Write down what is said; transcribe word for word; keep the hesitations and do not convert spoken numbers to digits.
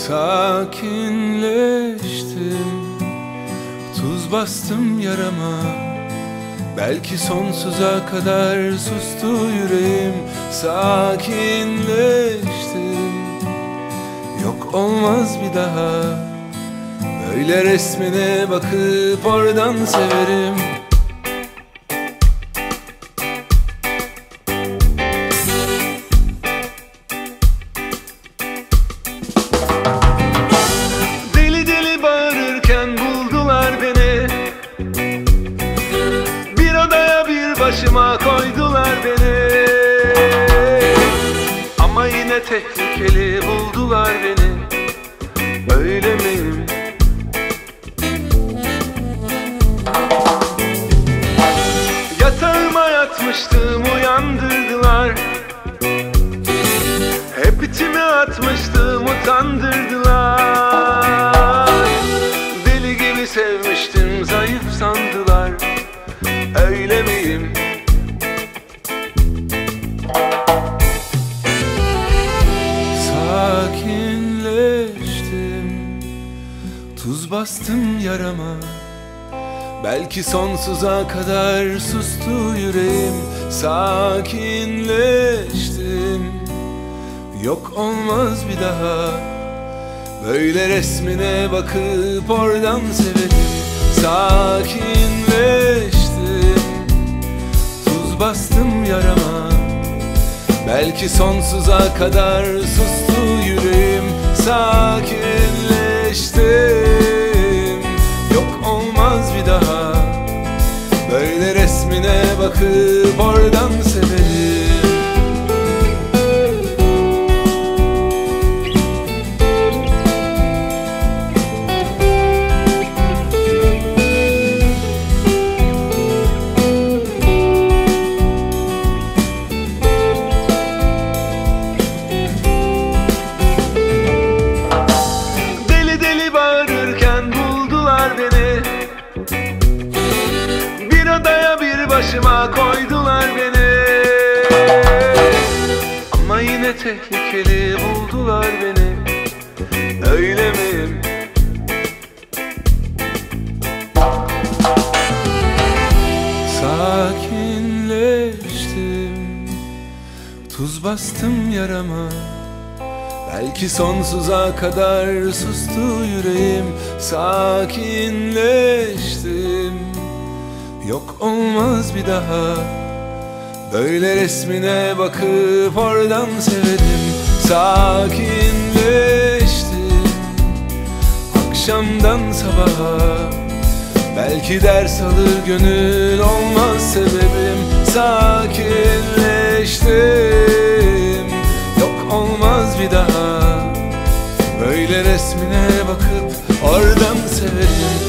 Sakinleştim, tuz bastım yarama. Belki sonsuza kadar sustu yüreğim. Sakinleştim, yok olmaz bir daha. Böyle resmine bakıp oradan severim. Deli deli bağırırken buldular beni. Bir odaya bir başıma koydular beni. Ama yine tehlikeli buldular beni. Öyle miyim? Yatağıma yatmıştım, uyandırdılar. Hep içime atmıştım, utandırdılar. Deli gibi sevmiştim, zayıf sandılar. Öyle miyim? Sakinleştim, tuz bastım yarama. Belki sonsuza kadar sustu yüreğim. Sakinleştim, yok olmaz bir daha. Böyle resmine bakıp oradan severim. Sakinleştim, tuz bastım yarama. Belki sonsuza kadar sustu yüreğim. Sakinleştim, yok olmaz bir daha. Böyle resmine bakıp oradan severim. Deli deli bağırırken buldular beni. Bir odaya bir başıma koydular beni. Ama yine tehlikeli buldular beni. Öyle miyim? Sakinleştim, tuz bastım yarama. Belki sonsuza kadar sustu yüreğim. Sakinleştim, yok olmaz bir daha. Böyle resmine bakıp oradan severim. Sakinleştim, akşamdan sabaha. Belki ders alır gönül, olmaz sebebim. Sakinleştim, yok olmaz bir daha. Böyle resmine bakıp oradan severim.